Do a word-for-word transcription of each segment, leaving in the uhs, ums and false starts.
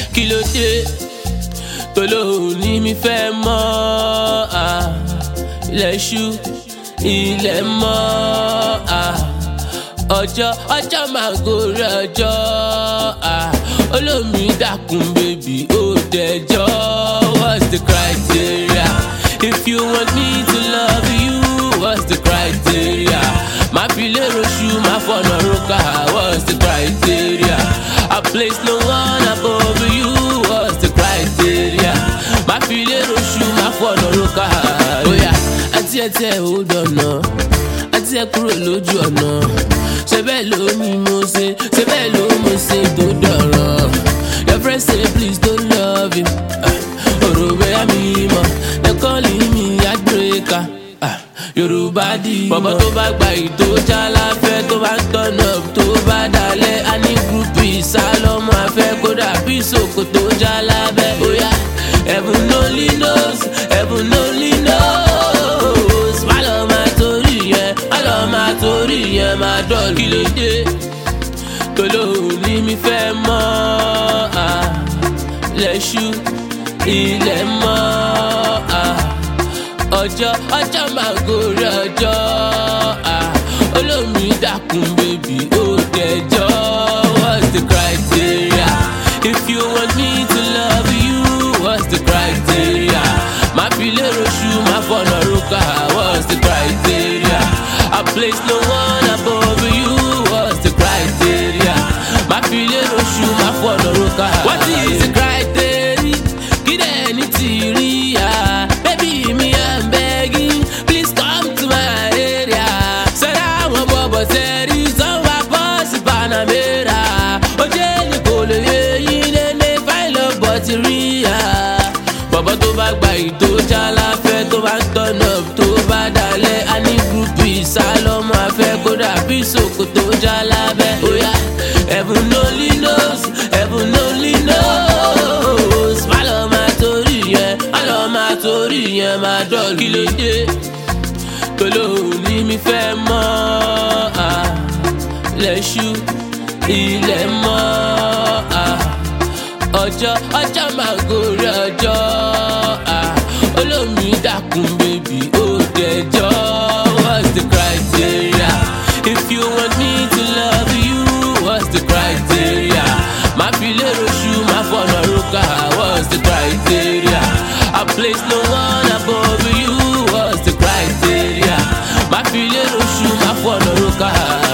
Kí ló dé tó lóhùn ní mi fẹ́ mọ́ ah. Ilẹ̀ ṣú ilẹ̀ mọ́ ah. Ọjọ́ ọjọ́ máa gorí ọjọ́ ah. Olómi dákun bèbí ó dẹjọ́. What's the criteria? If you want me to love you, what's the criteria? My pilero shoe, my phone roka. What's the criteria? I place no one above you. What's the criteria? My pilero shoe, my phone roka. Oh yeah, àti ẹ̀tẹ̀ hold on no. Àti ẹ kúrò lójú ọ̀nà. Ṣé bẹ́ẹ̀ ló ní mo ṣe? Ṣé bẹ́ẹ̀ ló mo ṣe tó dọ̀rọ̀? Your friends say please don't love you. Òròbé àmì mọ̀, they calling me heartbreaker. Yorùbá di bọ̀bọ̀ tó bá gba ìtò jálàfẹ́ tó bá turn up tó bá dalẹ̀ a ní gúrúpù ìsálọ́mọ afẹ́ kódà bí Sòkòtò jálábẹ́. Oya heaven only knows, heaven only knows. Má lọ máa torí yẹn, má lọ máa torí yẹn máa dọ̀lù. Kí ló dé tó lóhùn ní mi fẹ́ mọ́ ah. Lẹ́ṣú ilẹ̀ mọ́ ah. Ọjọ́ ọjọ́ máa gorí ọjọ́ ah. Olómi dákun bèbí ó dẹjọ́. What's the criteria? If you want me to love you, what's the criteria? My pilero shoe, my phone roka. What's the criteria? I place no one above you. What's the criteria? My pilero shoe, my phone roka. What is the criteria? Kid anything ah. Baby me I'm begging, please come to my area. Said I want Bobo Terry, some boss Panamera. Oje ni kò lè yé yín lé find love but real. Bọ̀bọ̀ tó bá gba ìtò jálàfẹ́ tó bá turn up tó bá dalẹ̀ a ní gúrúpù ìsálọ́mọ afẹ́ kódà bí Sòkòtò jálábẹ́. Oya heaven only knows, heaven only knows. Má lọ máa torí yẹn, má lọ máa torí yẹn máa dọ̀lù. Kí ló dé tó lóhùn ní mi fẹ́ mọ́ ah. Lẹ́ṣú ilẹ̀ mọ́ ah. Ọjọ́ ọjọ́ máa gorí ọjọ́ ah. Olómi dákun bèbí ó dẹjọ́. What's the criteria? If you want me to love you, what's the criteria? My pilero shoe, my phone roka. What's the criteria? I place no one above you. What's the criteria? My pilero shoe, my phone roka.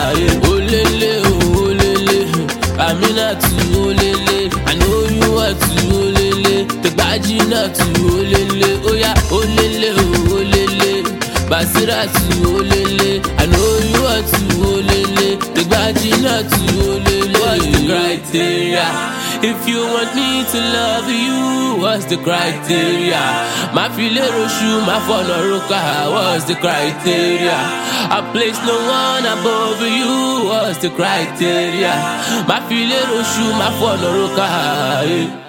Olele olele, Aminatu olele. I know you want to olele. Tegbaji natu olele. Oya olele olele. Basiratu olele. I know you want to olele. Tegbaji natu olele. What's the criteria? If you want me to love you, what's the criteria? My pilero shoe, my phone roka. What's the criteria? I place no one above you. What's the criteria? My pilero shoe, my phone roka.